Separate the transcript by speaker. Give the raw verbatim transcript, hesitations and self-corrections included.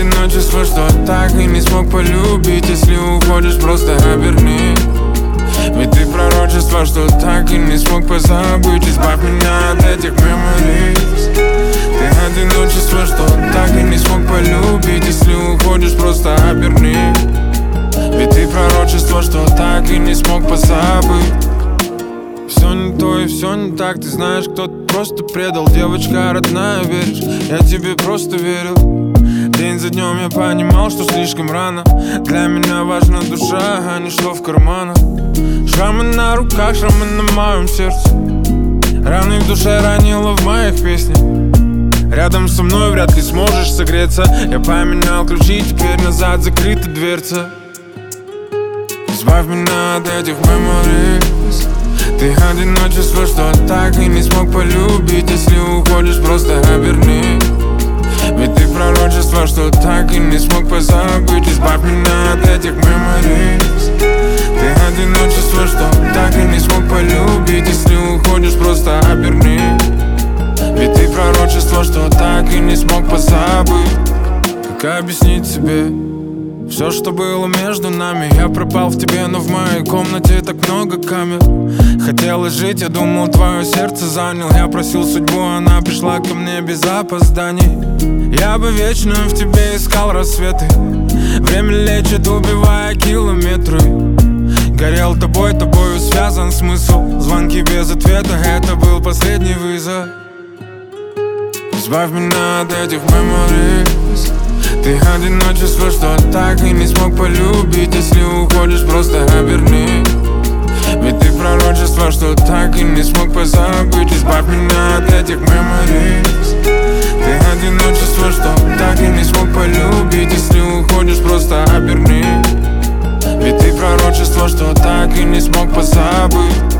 Speaker 1: одиночество, что так и не смог полюбить. Если уходишь, просто оберни. Ведь ты пророчество, что так и не смог позабыть. Избавь меня от этих memories. Ты одиночество, что так и не смог полюбить. Если уходишь, просто оберни. Ведь ты пророчество, что так и не смог позабыть. Все не то и все не так, ты знаешь, кто-то просто предал. Девочка родная, веришь, я тебе просто верил. День за днем я понимал, что слишком рано. Для меня важна душа, а не что в карманах. Шрамы на руках, шрамы на моем сердце. Раны в душе ранило в моих песнях. Рядом со мной вряд ли сможешь согреться. Я поменял ключи, теперь назад закрыта дверца. Избавь меня от этих memories. Ты одиночество, что так и не смог полюбить. Если уходишь, просто оберни. Ведь ты пророчество, что так и не смог позабыть. Избавь меня от этих memories. Ты одиночество, что так и не смог полюбить. Если уходишь, просто оберни. Ведь ты пророчество, что так и не смог позабыть. Как объяснить себе все, что было между нами? Я пропал в тебе, но в моей комнате так много камер. Хотелось жить, я думал, твое сердце занял. Я просил судьбу, она пришла ко мне без опозданий. Я бы вечно в тебе искал рассветы. Время лечит, убивая километры. Горел тобой, тобою связан смысл. Звонки без ответа, это был последний вызов. Избавь меня от этих memories. Ты одиночество, что так и не смог полюбить. Если уходишь, просто оберни. Ведь ты пророчество, что так и не смог позабыть. Избавь меня от этих memories. Ты одиночество, что так и не смог полюбить. Если уходишь, просто оберни. Ведь ты пророчество, что так и не смог позабыть.